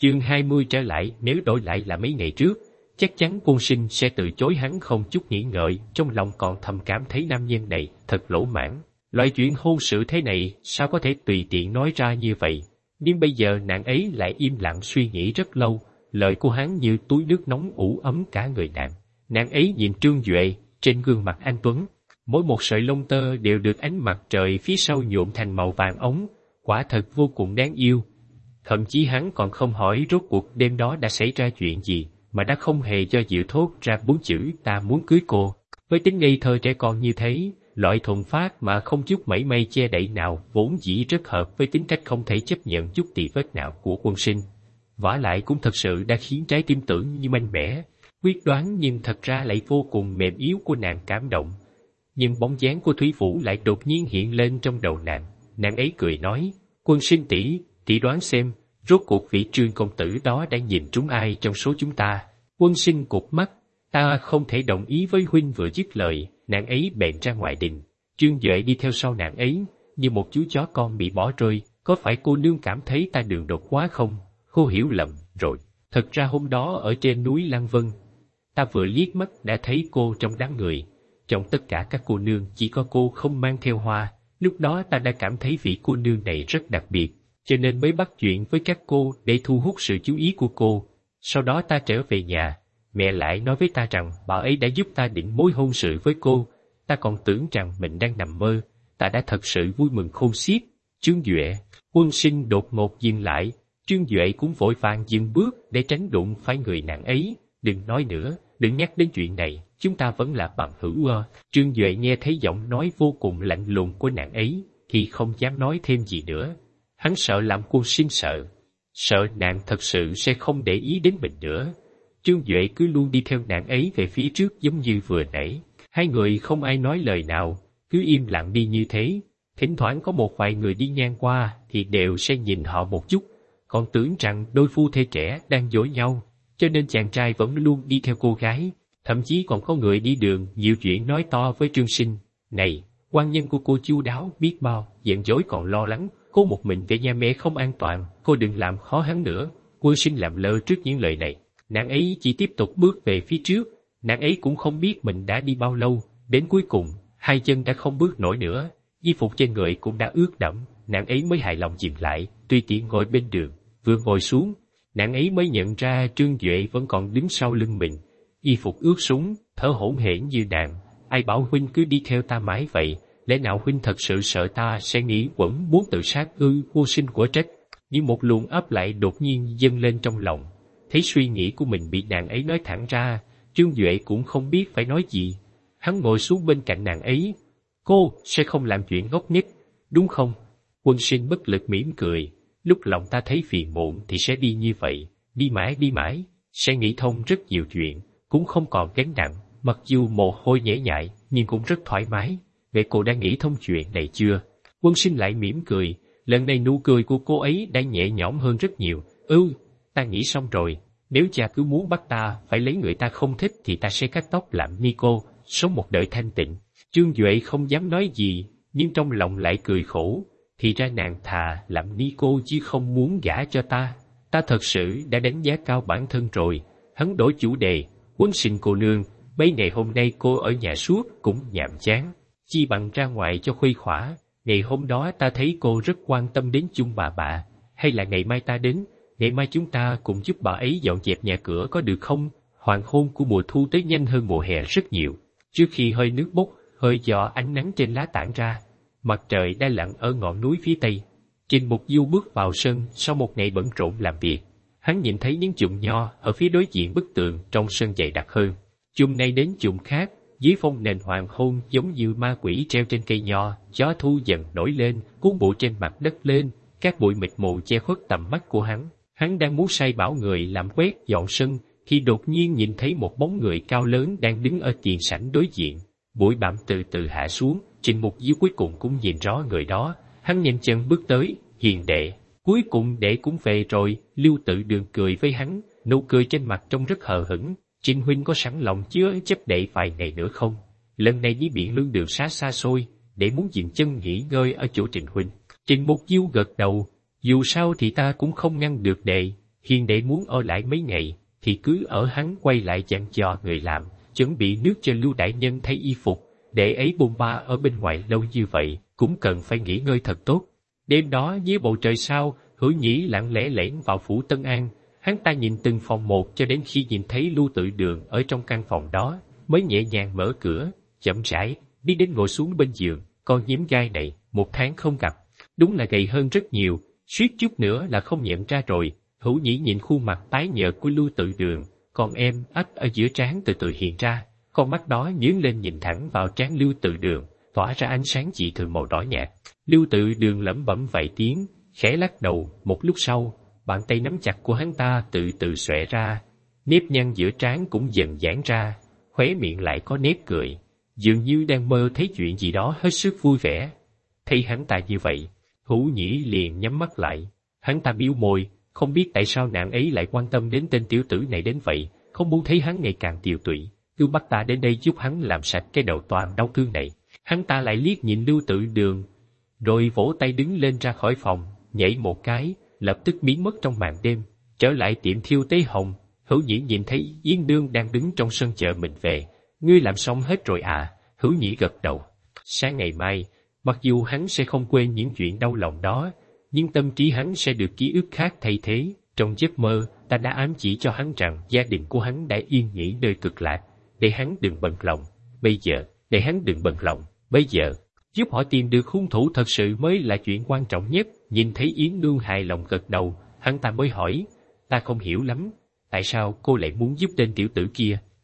Chương 20 trở lại. Nếu đổi lại là mấy ngày trước, chắc chắn Quân Sinh sẽ từ chối hắn không chút nghĩ ngợi, trong lòng còn thầm cảm thấy nam nhân này thật lỗ mãn. Loại chuyện hôn sự thế này sao có thể tùy tiện nói ra như vậy. Nhưng bây giờ nàng ấy lại im lặng suy nghĩ rất lâu, lời của hắn như túi nước nóng ủ ấm cả người nàng. Nàng ấy nhìn Trương Duệ, trên gương mặt anh tuấn, mỗi một sợi lông tơ đều được ánh mặt trời phía sau nhuộm thành màu vàng ống, quả thật vô cùng đáng yêu. Thậm chí hắn còn không hỏi rốt cuộc đêm đó đã xảy ra chuyện gì, mà đã không hề do dự thốt ra 4 chữ ta muốn cưới cô. Với tính ngây thơ trẻ con như thế, loại thuần phát mà không chút mảy may che đậy nào vốn dĩ rất hợp với tính cách không thể chấp nhận chút tì vết nào của Quân Sinh. Vả lại cũng thật sự đã khiến trái tim tưởng như mạnh mẽ, quyết đoán nhưng thật ra lại vô cùng mềm yếu của nàng cảm động. Nhưng bóng dáng của Thúy Vũ lại đột nhiên hiện lên trong đầu nàng ấy cười nói, Quân Sinh tỷ đoán xem, rốt cuộc vị Trương công tử đó đã nhìn trúng ai trong số chúng ta. Quân Sinh cụp mắt, ta không thể đồng ý với huynh. Vừa dứt lời, nàng ấy bèn ra ngoài đình. Trương Duệ đi theo sau nàng ấy, như một chú chó con bị bỏ rơi. Có phải cô nương cảm thấy ta đường đột quá không? Cô hiểu lầm rồi. Thật ra hôm đó ở trên núi Lăng Vân, ta vừa liếc mắt đã thấy cô trong đám người. Trong tất cả các cô nương chỉ có cô không mang theo hoa. Lúc đó ta đã cảm thấy vị cô nương này rất đặc biệt, cho nên mới bắt chuyện với các cô để thu hút sự chú ý của cô. Sau đó ta trở về nhà, mẹ lại nói với ta rằng bà ấy đã giúp ta định mối hôn sự với cô. Ta còn tưởng rằng mình đang nằm mơ, ta đã thật sự vui mừng khôn xiết. Trương Duệ. Quân Sinh đột ngột dừng lại, Trương Duệ cũng vội vàng dừng bước để tránh đụng phải người nàng ấy. Đừng nói nữa, đừng nhắc đến chuyện này, chúng ta vẫn là bằng hữu. Trương Duệ nghe thấy giọng nói vô cùng lạnh lùng của nàng ấy, thì không dám nói thêm gì nữa. Hắn sợ làm Quân Sinh sợ nàng thật sự sẽ không để ý đến mình nữa. Trương Duệ cứ luôn đi theo nàng ấy về phía trước giống như vừa nãy. Hai người không ai nói lời nào, cứ im lặng đi như thế. Thỉnh thoảng có một vài người đi ngang qua thì đều sẽ nhìn họ một chút, còn tưởng rằng đôi phu thê trẻ đang dối nhau, cho nên chàng trai vẫn luôn đi theo cô gái. Thậm chí còn có người đi đường nhiều chuyện nói to với Trương Sinh. Này, quan nhân của cô chu đáo biết bao, giận dỗi còn lo lắng, cô một mình về nhà mẹ không an toàn, cô đừng làm khó hắn nữa. Quân Sinh làm lơ trước những lời này, nàng ấy chỉ tiếp tục bước về phía trước. Nàng ấy cũng không biết mình đã đi bao lâu, đến cuối cùng, hai chân đã không bước nổi nữa, y phục trên người cũng đã ướt đẫm, nàng ấy mới hài lòng dừng lại, tùy tiện ngồi bên đường. Vừa ngồi xuống, nàng ấy mới nhận ra Trương Duệ vẫn còn đứng sau lưng mình, y phục ướt sũng, thở hổn hển như nàng. Ai bảo huynh cứ đi theo ta mãi vậy? Lẽ nào huynh thật sự sợ ta sẽ nghĩ quẩn muốn tự sát ư? Vô Sinh của trách, như một luồng áp lại đột nhiên dâng lên trong lòng. Thấy suy nghĩ của mình bị nàng ấy nói thẳng ra, Trương Duệ cũng không biết phải nói gì. Hắn ngồi xuống bên cạnh nàng ấy. Cô sẽ không làm chuyện ngốc nghếch, đúng không? Quân Sinh bất lực mỉm cười. Lúc lòng ta thấy phiền muộn thì sẽ đi như vậy, đi mãi, sẽ nghĩ thông rất nhiều chuyện, cũng không còn gánh nặng. Mặc dù mồ hôi nhễ nhại, nhưng cũng rất thoải mái. Vậy cô đã nghĩ thông chuyện này chưa? Quân Sinh lại mỉm cười. Lần này nụ cười của cô ấy đã nhẹ nhõm hơn rất nhiều. Ta nghĩ xong rồi. Nếu cha cứ muốn bắt ta phải lấy người ta không thích thì ta sẽ cắt tóc làm ni cô, sống một đời thanh tịnh. Trương Duệ không dám nói gì, nhưng trong lòng lại cười khổ. Thì ra nàng thà làm ni cô chứ không muốn gả cho ta. Ta thật sự đã đánh giá cao bản thân rồi. Hắn đổi chủ đề. Quân Sinh cô nương, mấy ngày hôm nay cô ở nhà suốt cũng nhàm chán, chi bằng ra ngoài cho khuây khỏa. Ngày hôm đó ta thấy cô rất quan tâm đến chung bà, hay là ngày mai ta đến, ngày mai chúng ta cùng giúp bà ấy dọn dẹp nhà cửa có được không? Hoàng hôn của mùa thu tới nhanh hơn mùa hè rất nhiều. Trước khi hơi nước bốc, hơi gió ánh nắng trên lá tản ra, mặt trời đã lặn ở ngọn núi phía tây. Trình Mục Du bước vào sân sau một ngày bận rộn làm việc. Hắn nhìn thấy những chùm nho ở phía đối diện bức tường trong sân dày đặc hơn. Chùm này đến chùm khác, dưới phong nền hoàng hôn giống như ma quỷ treo trên cây nho. Gió thu dần nổi lên, cuốn bụi trên mặt đất lên, các bụi mịt mù che khuất tầm mắt của hắn. Hắn đang muốn sai bảo người làm quét dọn sân, khi đột nhiên nhìn thấy một bóng người cao lớn đang đứng ở tiền sảnh đối diện. Bụi bặm từ từ hạ xuống, Trình Mục Du cuối cùng cũng nhìn rõ người đó. Hắn nhanh chân bước tới. Hiền đệ, cuối cùng đệ cũng về rồi. Lưu Tự Đường cười với hắn, nụ cười trên mặt trông rất hờ hững. Trình huynh có sẵn lòng chứa chấp đệ vài ngày nữa không? Lần này đi biển lương đường xa xôi, để muốn dừng chân nghỉ ngơi ở chỗ Trình huynh. Trình Mục Du gật đầu. Dù sao thì ta cũng không ngăn được đệ, Hiền đệ muốn ở lại mấy ngày, thì cứ ở, hắn quay lại dặn dò người làm, chuẩn bị nước cho Lưu đại nhân thay y phục. Đệ ấy bôn ba ở bên ngoài lâu như vậy, cũng cần phải nghỉ ngơi thật tốt. Đêm đó dưới bầu trời sao, Hữu Nhĩ lặng lẽ lẻn vào phủ Tân An. Hắn ta nhìn từng phòng một cho đến khi nhìn thấy Lưu Tự Đường ở trong căn phòng đó, mới nhẹ nhàng mở cửa, chậm rãi đi đến ngồi xuống bên giường. Con nhím gai này, 1 tháng không gặp, đúng là gầy hơn rất nhiều, suýt chút nữa là không nhận ra rồi. Hữu Nhĩ nhìn khuôn mặt tái nhợt của Lưu Tự Đường, con em ắt ở giữa trán từ từ hiện ra, con mắt đó nhướng lên nhìn thẳng vào trán Lưu Tự Đường, tỏa ra ánh sáng dị thường màu đỏ nhạt. Lưu Tự Đường lẩm bẩm vài tiếng, khẽ lắc đầu. Một lúc sau, bàn tay nắm chặt của hắn ta từ từ xòe ra, nếp nhăn giữa trán cũng dần giãn ra, khóe miệng lại có nếp cười, dường như đang mơ thấy chuyện gì đó hết sức vui vẻ. Thấy hắn ta như vậy, Hữu Nhĩ liền nhắm mắt lại. Hắn ta bĩu môi, không biết tại sao nàng ấy lại quan tâm đến tên tiểu tử này đến vậy, không muốn thấy hắn ngày càng tiều tụy. Cứ bắt ta đến đây giúp hắn làm sạch cái đầu toàn đau thương này. Hắn ta lại liếc nhìn Lưu Tự Đường, rồi vỗ tay đứng lên ra khỏi phòng, nhảy một cái, lập tức biến mất trong màn đêm, trở lại tiệm thiêu Tế Hồng. Hữu Nhĩ nhìn thấy Yên Đương đang đứng trong sân chờ mình về. Ngươi làm xong hết rồi à? Hữu Nhĩ gật đầu. Sáng ngày mai, mặc dù hắn sẽ không quên những chuyện đau lòng đó, nhưng tâm trí hắn sẽ được ký ức khác thay thế. Trong giấc mơ, ta đã ám chỉ cho hắn rằng gia đình của hắn đã yên nghỉ nơi cực lạc, để hắn đừng bận lòng. Bây giờ, giúp họ tìm được hung thủ thật sự mới là chuyện quan trọng nhất. Nhìn thấy Yến Nương hài lòng gật đầu, hắn ta mới hỏi, ta không hiểu lắm, tại sao cô lại muốn giúp tên tiểu tử kia?